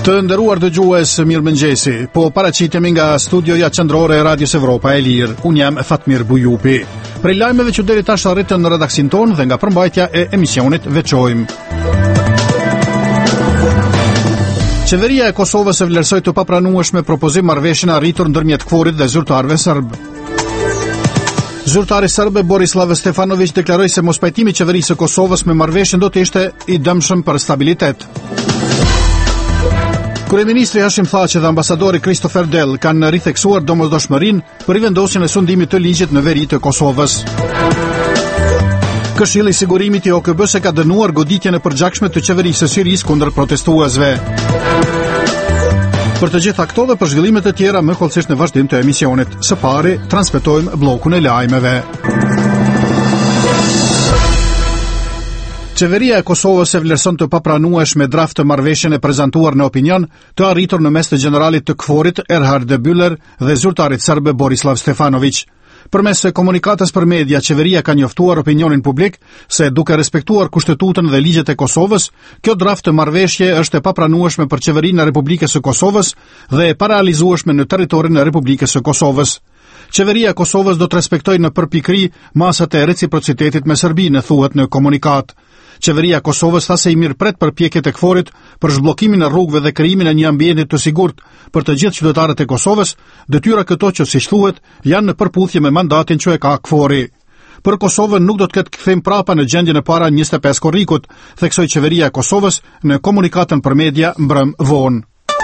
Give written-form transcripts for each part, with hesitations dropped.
Të nderuar dëgjues, mirëmëngjesi. Po paraqitemi nga studioja qendrore e Radios Evropa e Lirë. Unë jam Fatmir Bujupi. Prej lajmeve që deri tash arritën në redaksin tonë dhe nga përmbajtja e emisionit veçojmë. Qeveria e Kosovës e vlerësoi të papranueshme propozim marrëveshjen arritur ndërmjet KFOR-it dhe zyrtarëve serb. Zyrtari serb Borislav Stefanović deklaroi se mospajtimi i qeverisë së Kosovës me marrëveshjen do të ishte i dëmshëm për stabilitet. Kryeministri Hashim Thaçi dhe ambasadori Christopher Dell kanë ritheksuar domosdoshmërinë për vendosjen e sundimit të ligjit në veri të Kosovës. Këshilli i Sigurimit i OKB-s ka dënuar goditjen e përgjakshme të qeverisë së Sirisë kundër protestuesve. Për të gjitha këto dhe për zhvillimet e tjera më kollësisht në vazhdim të emisionit. Së pari transmetojmë bllokun e lajmeve. Qeveria e Kosovës e vlerëson të papranueshme draft të marrëveshjen e prezantuar në opinion të arritur në mes të generalit të KFOR-it Erhard Büller dhe zyrtarit serb Borislav Stefanović. Përmes komunikatës për media, qeveria ka njoftuar opinionin publik se duke respektuar kushtetutën dhe ligjet e Kosovës, kjo draft të marrëveshje është e papranueshme për qeverinë e Republikës së Kosovës dhe e parealizueshme në territorin e Republikës së Kosovës. Qeveria e Kosovës do të respektojë në përpikri masat e reciprocitetit me Serbinë, thuhet në komunikat. Qeveria e Kosovës tha se i mirëpret përpjekjet e KFOR-it për zhbllokimin e rrugëve dhe krijimin e një ambienti të sigurt për të gjithë qytetarët e Kosovës, detyra këto që siç thuhet janë në përputhje me mandatin që e ka KFOR-i. Për Kosovën nuk do të ketë kthim prapa në gjendjen e para 25 korrikut, theksoi qeveria e Kosovës në komunikatën për media mbrëm vonë.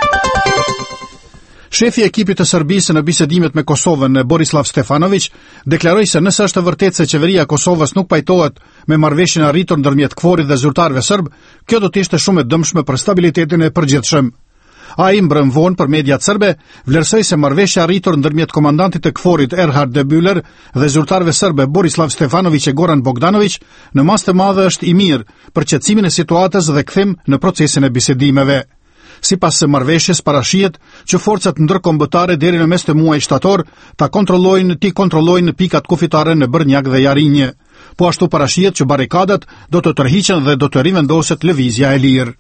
Shefi i ekipit të Serbisë në bisedimet me Kosovën, Borislav Stefanović, deklaroi se nëse është vërtet se qeveria e Kosovës nuk pajtohet me marrëveshjen e arritur ndërmjet KFOR-it dhe zyrtarëve serb, kjo do të ishte shumë e dëmshme për stabilitetin e përgjithshëm. Ai mbrëm vonë për mediat serbe vlerësoi se marrëveshja arritur ndërmjet komandantit të KFOR-it Erhard Büller dhe zyrtarëve serbe Borislav Stefanović e Goran Bogdanović në mas të madhe është i mirë për qetësimin e situatës dhe kthim në procesin e bisedimeve. Sipas së marrëveshjes parashihet që forcat ndërkombëtare deri në mes të muajit shtator ta kontrollojnë pikat kufitare në Brnjak dhe Jarinje. Po ashtu parashihet që barrikadat do të tërhiqen dhe do të rivendoset lëvizja e lirë.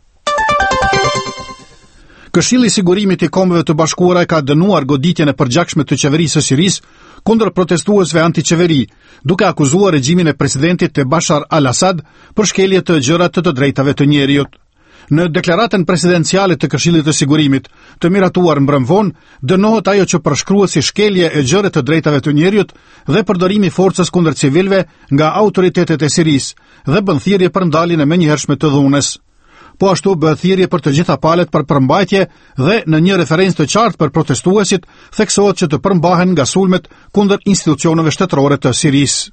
Këshilli i Sigurimit i Kombeve të Bashkuara ka dënuar goditjen e përgjakshme të qeverisë së Sirisë kundër protestuesve antiqeveri, duke akuzuar regjimin e presidentit Bashar al-Assad për shkelje të gjëra të drejtave të njerëzit. Në deklaratën presidenciale të Këshillit të Sigurimit, të miratuar mbrëm vonë, dënohet ajo që përshkruhet si shkelje e gjëre të drejtave të njerëzit dhe përdorimi i forcës kundër civilëve nga autoritetet e Sirisë dhe bën thirrje për ndaljen e menjëhershme të dhunës. Po ashtu bëhet thirrje për të gjitha palët për përmbajtje dhe në një referencë të qartë për protestuesit, theksohet që të përmbahen nga sulmet kundër institucioneve shtetërore të Sirisë.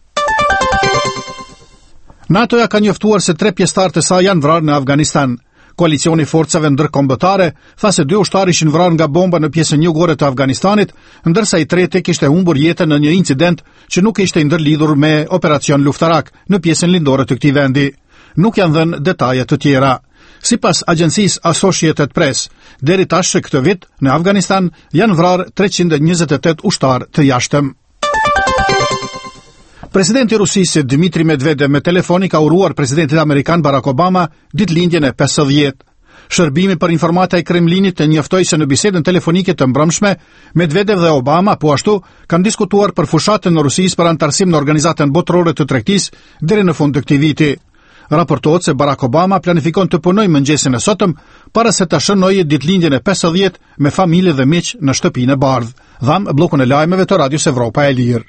NATO-ja ka njoftuar se 3 pjesëtarë të saj janë vrarë në Afganistan. Koalicioni i forcave ndërkombëtare tha se 2 ushtarë ishin vrarë nga bomba në pjesën jugore të Afganistanit, ndërsa i treti kishte humbur jetën në një incident që nuk ishte ndërlidhur me operacion luftarak në pjesën lindore të këtij vendi. Nuk janë dhënë detaje të tjera. Sipas agjencisë Associated Press, deri tash këtë vit në Afganistan janë vrarë 328 ushtarë të jashtëm. Presidenti i Rusisë Dmitri Medvedev me telefoni ka uruar presidentit amerikan Barack Obama ditëlindjen e 50. Shërbimi për informata i Kremlinit të njoftoi se në bisedën telefonike të mbrëmshme, Medvedev dhe Obama po ashtu kanë diskutuar për fushatën në Rusisë për antarësim në Organizatën Botërore të Tregtisë deri në fund të këtij viti. Raportohet se Barack Obama planifikon të punojë mëngjesin e sotëm para se ta shënojë ditëlindjen e 50 me familje dhe miq në shtëpinë e bardhë. Dham bllokun e lajmeve të Radios Evropa e Lirë.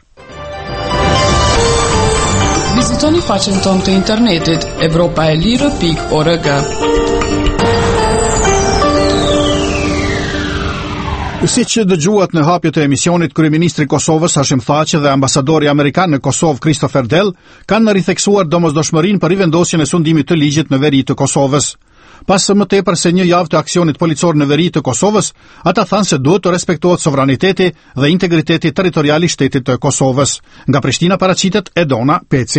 Vizitoni faqen tonë të internetit evropaelire.org. Si që dëgjuat në hapje të emisionit, kryeministri i Kosovës Hashim Thaçi dhe ambasadori amerikan në Kosovë Christopher Dell kanë ritheksuar domosdoshmërinë për rivendosjen e sundimit të ligjit në veri të Kosovës. Pas së më tepër se një javë të aksionit policor në veri të Kosovës, ata thanë se duhet të respektohet sovraniteti dhe integriteti territorial i shtetit të Kosovës. Nga Prishtina paraqitet Edona Peci.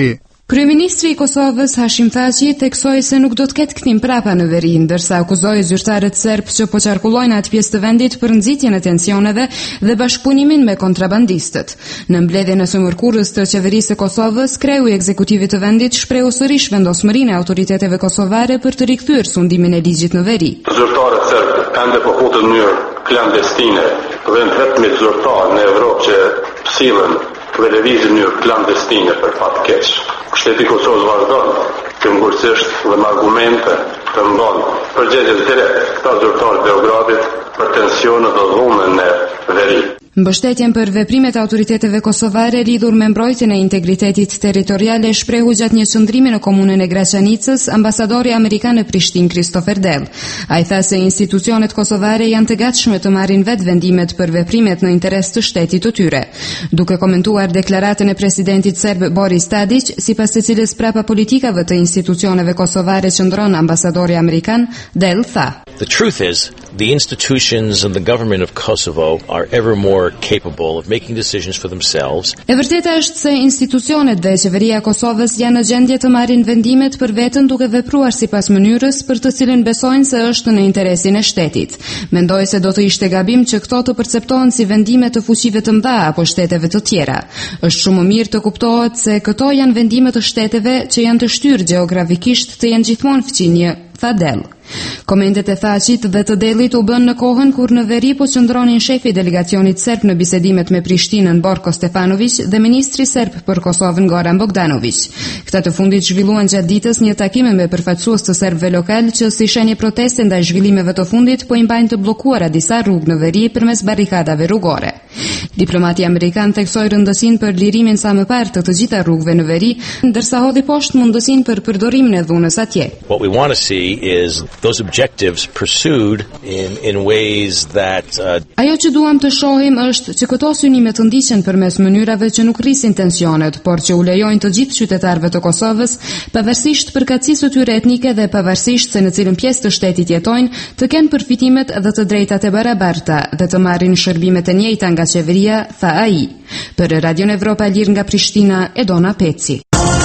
Kryeministri i Kosovës Hashim Thaçi theksoi se nuk do të ketë kthim prapa në veri, ndërsa akuzoi zyrtarët serb që po qarkullojnë atë pjesë të vendit për nxitjen e tensioneve dhe bashkëpunimin me kontrabandistët. Në mbledhjen e së mërkurës të qeverisë së Kosovës, kreu i ekzekutivit të vendit shprehu sërish vendosmërinë e autoriteteve kosovare për të rikthyer sundimin e ligjit në veri. Zyrtarët serb ende po futen në mënyrë klandestine, vetëm zyrtarë në Evropë që sillen dhe lëvizin në mënyrë klandestine për fat keq. Shteti i Kosovës vazhdon të ngurësisht dhe me argumente të mbon përgjigje direkt këta zyrtarë Beogradit për tensionet dhe dhunën në veri. Mbështetjen për veprimet e autoriteteve kosovare lidhur me mbrojtjen e integritetit territorial e shprehu gjatë një qëndrimi në komunën e Graçanicës ambasadori amerikan në Prishtinë Christopher Dell. Ai tha se institucionet kosovare janë të gatshme të marrin vetë vendimet për veprimet në interes të shtetit të tyre. Duke komentuar deklaratën e presidentit serb Boris Tadić, sipas të cilës prapa politikave të institucioneve kosovare qëndron ambasadori amerikan, Dell tha: The truth is, the institutions and the government of Kosovo are ever more capable of making decisions for themselves. E vërteta është se institucionet dhe qeveria e Kosovës janë në gjendje të marrin vendimet për veten duke vepruar sipas mënyrës për të cilën besojnë se është në interesin e shtetit. Mendoj se do të ishte gabim që këto të perceptohen si vendime të fuqive të mëdha apo shteteve të tjera. Është shumë më mirë të kuptohet se këto janë vendime të shteteve që janë të shtyrë gjeografikisht të jenë gjithmonë fqinje, tha Dell. Komentet e Thaçit dhe të Dellit u bën në kohën kur në veri po qëndronin shefi i delegacionit serb në bisedimet me Prishtinën Borko Stefanović dhe ministri serb për Kosovën Goran Bogdanović. Këta të fundit zhvilluan gjatë ditës një takim me përfaqësues të serbëve lokal që si shenjë proteste ndaj zhvillimeve të fundit po i mbajnë të bllokuara disa rrugë në veri përmes barrikadave rrugore. Diplomati amerikan theksoi rëndësinë për lirimin sa më parë të gjitha rrugëve në veri, ndërsa hodhi poshtë mundësinë për përdorimin e dhunës atje. What we want to see is those objectives pursued in ways that Ajo që duam të shohim është që këto synime të ndiqen përmes mënyrave që nuk rrisin tensionet, por që u lejojnë të gjithë qytetarëve të Kosovës, pavarësisht përkatësisë së tyre etnike dhe pavarësisht se në cilën pjesë të shtetit jetojnë, të kenë përfitimet dhe të drejtat e barabarta dhe të marrin shërbimet e njëjta nga qeveria, tha ai. Për Radion Evropa Lir nga Prishtina, Edona Peci.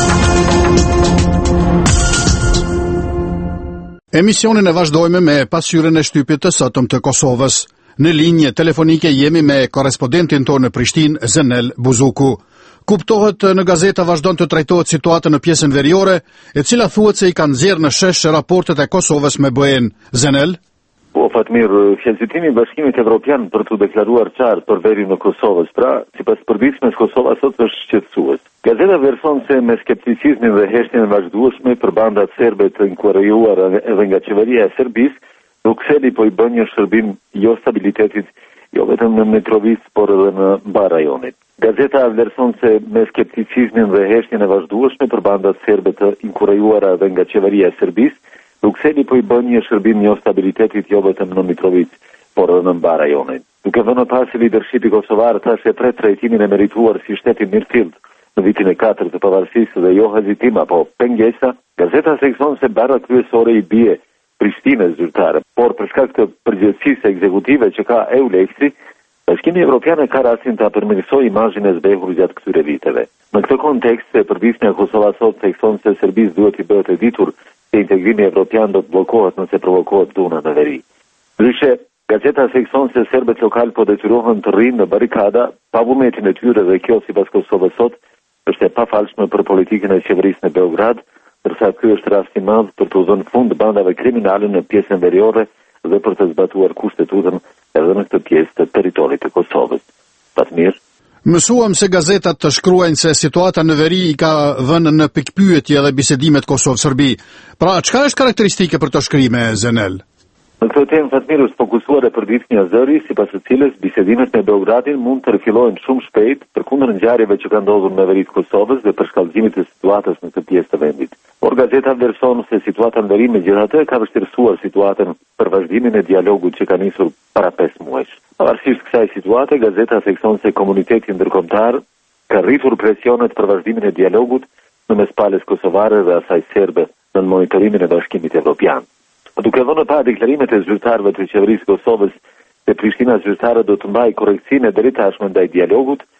Emisionin e vazhdojmë me pasqyrën e shtypit të sotëm të Kosovës. Në linjë telefonike jemi me korrespondentin tonë në Prishtinë, Zenel Buzuku. Kuptohet në gazeta vazhdon të trajtohet situata në pjesën veriore, e cila thuhet se i kanë nxjerrë në shesh raportet e Kosovës me BE-n. Zenel? Po, Fatmir, shqetësimi i Bashkimit Evropian për të deklaruar qartë për verin në Kosovës, pra, sipas përditshmës Kosova sot është shqetësues. Gazeta vlerëson se me skepticizmin dhe heshtjen e vazhdueshme për bandat serbe të inkurajuar edhe nga qeveria e Serbisë, Brukseli po i bën një shërbim jo stabilitetit, jo vetëm në Mitrovic, por edhe në mbar rajonit. Gazeta vlerëson se me skepticizmin dhe heshtjen e vazhdueshme për bandat serbe të inkurajuara edhe nga qeveria e Serbisë, Brukseli po i bën një shërbim jo stabilitetit jo vetëm në Mitrovic, por edhe në mbar rajonit. Duke vënë pas se lidershipi kosovar tash e pret trajtimin e merituar si shteti mirëfill në vitin e 4 të pavarësisë dhe jo hezitim apo pengesa, gazeta thekson se barra kryesore i bie Prishtinës zyrtare, por për shkak të përgjegjësisë ekzekutive që ka EULEX-i, Bashkimi Evropian ka rastin ta përmirësojë imazhin e zbehur gjatë këtyre viteve. Në këtë kontekst, përditshmja e Kosovës sot thekson se Serbisë duhet i bëhet e ditur se integrimi evropian do të bllokohet nëse provokohet dhuna në veri. Ndryshe, gazeta thekson se serbët lokal po detyrohen të rrinë në barrikada pa vullnetin e tyre dhe kjo sipas Kosovës sot është e pafalshme për politikën e qeverisë në Beograd, ndërsa ky është rasti i madh për të dhënë fund bandave kriminale në pjesën veriore dhe për të zbatuar kushtetutën edhe në këtë pjesë të territorit të Kosovës. Fatmir. Mësuam se gazetat të shkruajnë se situata në veri i ka vënë në pikpyetje dhe bisedimet Kosovë-Serbi. Pra, çka është karakteristike për të shkrime, Zenel? Në këtë temë, Fatmir, është fokusuar e përditshmja zëri, sipas së cilës bisedimet me Beogradin mund të rifillojnë shumë shpejt përkundër ngjarjeve që kanë ndodhur në veri të Kosovës dhe për shkallëzimit të situatës në këtë pjesë të vendit. Por gazeta vlerëson se situata në veri megjithatë ka vështirësuar situatën për vazhdimin e dialogut që ka nisur para 5 muajsh. Pavarësisht kësaj situate, gazeta thekson se komuniteti ndërkombëtar ka rritur presionet për vazhdimin e dialogut në mes palës kosovare dhe asaj serbe në monitorimin e Bashkimit Evropian. Duke vënë pa deklarimet e zyrtarëve të qeverisë Kosovës se Prishtina zyrtare do të mbajë korrektime deri tashmë ndaj dialogut,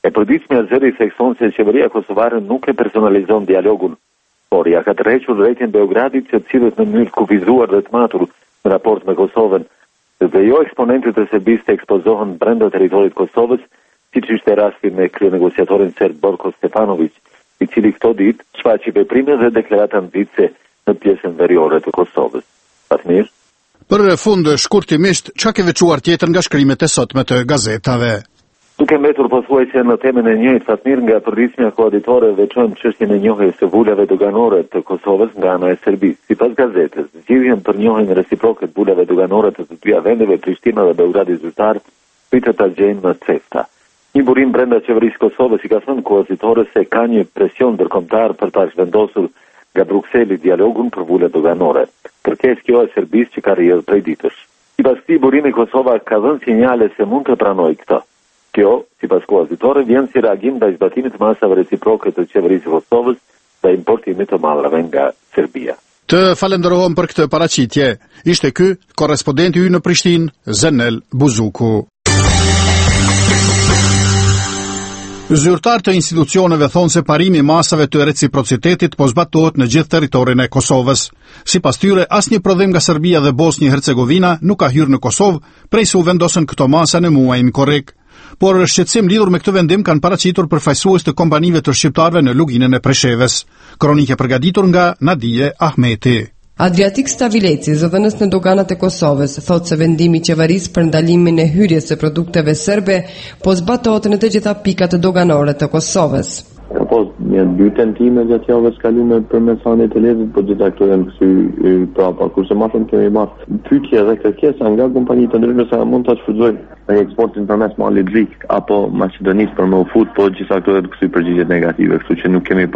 E përditshmja e zërit thekson se qeveria kosovare nuk e personalizon dialogun, por ja ka tërhequr drejtjen Beogradit që cilët në mënyrë të kufizuar dhe të matur në raport me Kosovën, dhe jo eksponentët e Serbisë të ekspozohen brenda territorit Kosovës, siç ishte rasti me kryenegociatorin serb Borko Stefanović, i cili këto ditë shfaqi veprime dhe deklarata ambicë në pjesën veriore të Kosovës. Fatmir. Për fund shkurtimisht, çka ke veçuar tjetër nga shkrimet e sotme të gazetave? Duke mbetur pothuajse në temën e njëjtë, Fatmir, nga përditshmja koaditore veçojmë çështjen e njohjes së vulave doganore të Kosovës nga ana e Serbisë. Sipas gazetës, zgjidhjen për njohjen reciproke të vulave doganore të të dyja vendeve, Prishtina dhe Beogradi zyrtar, pritet ta gjejnë në CEFTA. Një burim brenda qeverisë Kosovës i ka thënë koaditores se ka një presion ndërkombëtar për ta zhvendosur nga Brukseli dialogun për vulet doganore. Kërkesë kjo e Serbisë që ka rrjedhur prej ditësh. Sipas këtij burimi, Kosova ka dhënë sinjale se mund të pranojë këtë. Kjo, sipas koaditore, vjen si reagim ndaj zbatimit të masave reciproke të qeverisë Kosovës dhe importimit të mallrave nga Serbia. Të falenderohem për këtë paraqitje. Ishte ky korrespondenti ynë në Prishtinë, Zenel Buzuku. Zyrtar të institucioneve thonë se parimi i masave të reciprocitetit po zbatohet në gjithë territorin e Kosovës. Sipas tyre, asnjë prodhim nga Serbia dhe Bosnjë-Hercegovina nuk ka hyrë në Kosovë prej se u vendosën këto masa në muajin korrik. Por shqetësim lidhur me këtë vendim kanë paraqitur përfaqësues të kompanive të shqiptarëve në luginën e Preshevës. Kronike përgatitur nga Nadije Ahmeti. Adriatik Stavileci, zëdhënës në doganat e Kosovës, thotë se vendimi i qeverisë për ndalimin e hyrjes së produkteve serbe po zbatohet në të gjitha pikat doganore të Kosovës. Ka pas një dy tentime gjatë javës kalume për mesanit e lezit, po gjitha këto janë kësy prapa, kurse ma shumë kemi marrë pyetje dhe kërkesa nga kompanitë të ndryshme se mund ta shfrytëzojnë në eksportin përmes malit rik apo Maqedonisë për me u fut, po gjitha këto janë kësy përgjigje negative, kështu që nuk kemi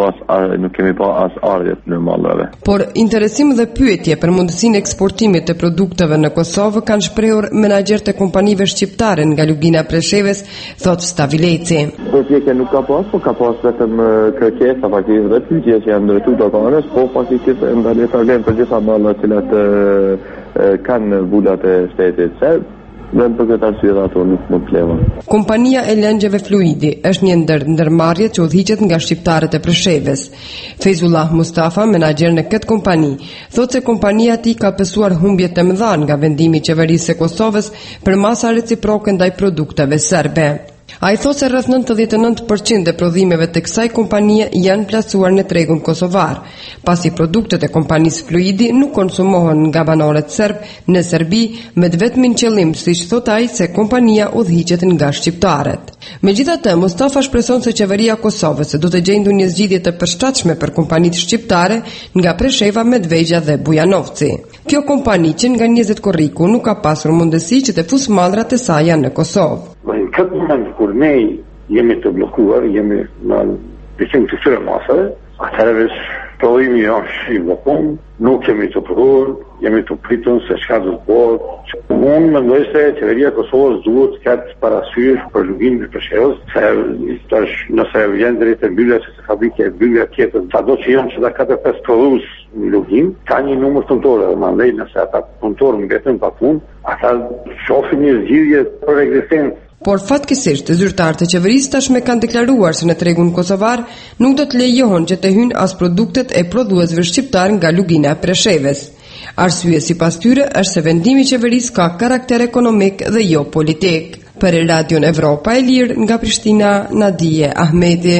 pa as ardhjet në mallrave. Por interesim dhe pyetje për mundësinë e eksportimit të produkteve në Kosovë kanë shprehur menaxherët e kompanive shqiptare nga lugina e Preshevës, thotë Stavileci. Pyetje nuk ka pas, po ka pas vetëm kërkesa faktikisht dhe pyetje që janë drejtuar doganës, po faktikisht ndalë problem për gjitha mallat të cilat kanë vulat e shtetit serb. Dhe për këtë arsye ato nuk mund të lejojnë. Kompania e lëngjeve fluidi është një ndërmarrje që udhëhiqet nga shqiptarët e Preshevës. Fezullah Mustafa, menaxher në këtë kompani, thotë se kompania e tij ka pësuar humbje të mëdha nga vendimi i qeverisë së Kosovës për masa reciproke ndaj produkteve serbe. Ai thotë se rreth 99% e prodhimeve të kësaj kompanie janë plasuar në tregun kosovar, pasi produktet e kompanisë Fluidi nuk konsumohen nga banorët serb në Serbi me vetmin qëllim, siç thot ai, se kompania udhëhiqet nga shqiptarët. Megjithatë, Mustafa shpreson se qeveria e Kosovës do të gjejë një zgjidhje të përshtatshme për kompanitë shqiptare nga Presheva, Medvegja dhe Bujanovci. Kjo kompani që nga 20 korriku nuk ka pasur mundësi që të fusë mallrat e saj në Kosovë. Në këtë moment kur ne jemi të blokuar, jemi në diçim të këtyre masave, atëherë prodhimi është i bllokuar, nuk kemi të prodhuar, jemi të pritur se çka do të bëhet. Unë mendoj se qeveria e Kosovës duhet të ketë parasysh për luginën e Preshevës, se nëse vjen drejt e mbylljes së fabrikës, mbyllja tjetër, sado që janë çdo 4-5 prodhues në lugin, ka një numër punëtorë, mandej nëse ata punëtorë mbeten pa punë, ata shohin një zgjidhje për ekzistencë. Por fatkeqësisht, zyrtarët e qeverisë tashmë kanë deklaruar se në tregun kosovar nuk do të lejohen që të hyjnë as produktet e prodhuesve shqiptar nga lugina e Preshevës. Arsye sipas tyre është se vendimi i qeverisë ka karakter ekonomik dhe jo politik. Për Radion Evropa e Lirë nga Prishtina, Nadije Ahmeti.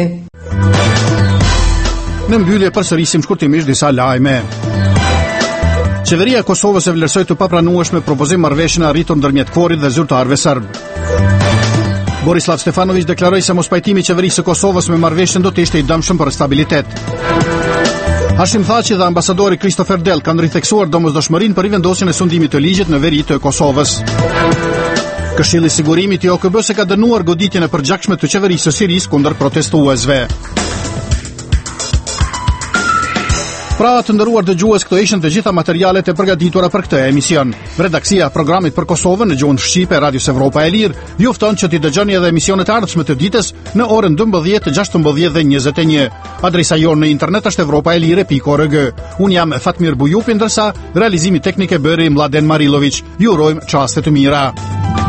Në mbyllje përsërisim shkurtimisht disa lajme. Qeveria e Kosovës e vlerësoi të papranueshme propozim marrëveshje arritur ndërmjet KFOR-it dhe zyrtarëve serb. Borislav Stefanović deklaroi se mospajtimi i qeverisë së Kosovës me marrëveshjen do të ishte i dëmshëm për stabilitet. Hashim Thaçi dhe ambasadori Christopher Dell kanë ritheksuar domosdoshmërinë për rivendosjen e sundimit të ligjit në veri të Kosovës. Këshilli i Sigurimit i OKB-s ka dënuar goditjen e përgjakshme të qeverisë së Sirisë kundër protestuesve. Pra të nderuar dëgjues, këto ishin të gjitha materialet e përgatitura për këtë emision. Redaksia e programit për Kosovën në gjuhën shqipe e Radios Evropa e Lirë ju fton që t'i dëgjoni edhe emisionet e ardhshme të ditës në orën 12, 16 dhe 21. Adresa jonë në internet është evropaelire.org. Unë jam Fatmir Bujupi, ndërsa realizimi teknik e bëri Mladen Marilović. Ju urojmë çaste të mira.